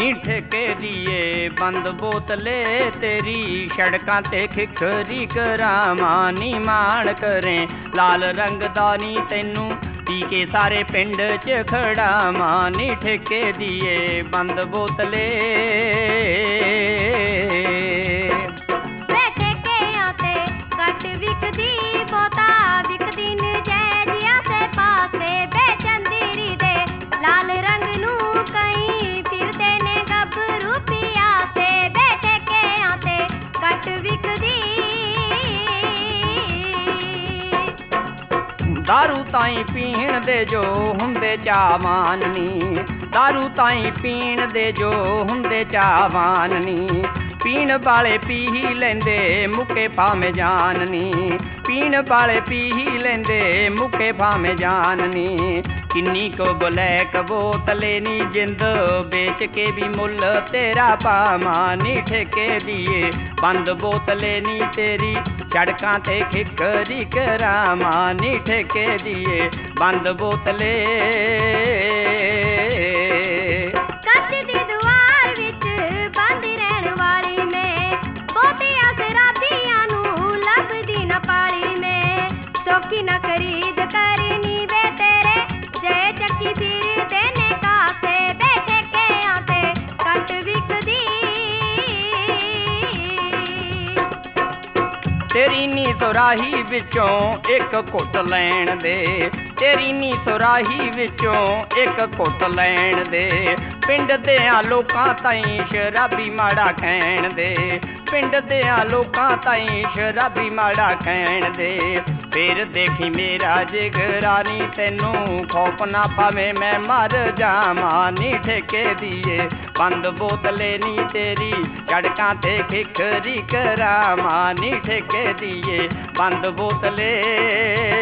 ਨੀ ਠੇਕੇ ਦੀਏ ਬੰਦ ਬੋਤਲੇ ਤੇਰੀ ਸੜਕਾਂ ਤੇ ਖਿਖਰੀ ਕਰਾਵਾਂ ਨੀ ਮਾਣ ਕਰੇ ਲਾਲ ਰੰਗ ਦਾ ਨੀ ਤੈਨੂੰ ਪੀ ਕੇ ਸਾਰੇ ਪਿੰਡ 'ਚ ਖੜਾਵਾਂ ਨੀ ਠੇਕੇ ਦੀਏ ਬੰਦ ਬੋਤਲੇ दारू ताईं पीण दे जो हुंदे चावान नी दारू ताईं पीण दे जो हुंदे चावान नी पीण वाले पी ही लेंदे मुके भावें जान नी पीण वाले पी ही लेंदे मुके भावें जान नी किन्नी को ब्लैक बोतले नी जिंद बेच के भी मुल तेरा पावां नी ठेके दिए बंद बोतले नी तेरी सड़कां ते खिखरी करावां नी ठेके दिए बंद बोतले न खरीद करनी वे तेरे जय चक्की फिर देने कासे बैठे के आते कट विकदी तेरी नी सुराही विचों एक घुट लैण दे तेरी नी सुराही विचों एक घुट लैण दे पिंड देआं लोकां ताईं शराबी माड़ा कहण दे पिंड देआं लोकां ताईं शराबी माड़ा कहण दे फिर देखी मेरा जिगरा नी तेनू खौफ ना पावे मैं मर जावां नी ठेके दिए बंद बोतले नी तेरी सड़कां ते खिखरी करावां नी ठेके दिए बंद बोतले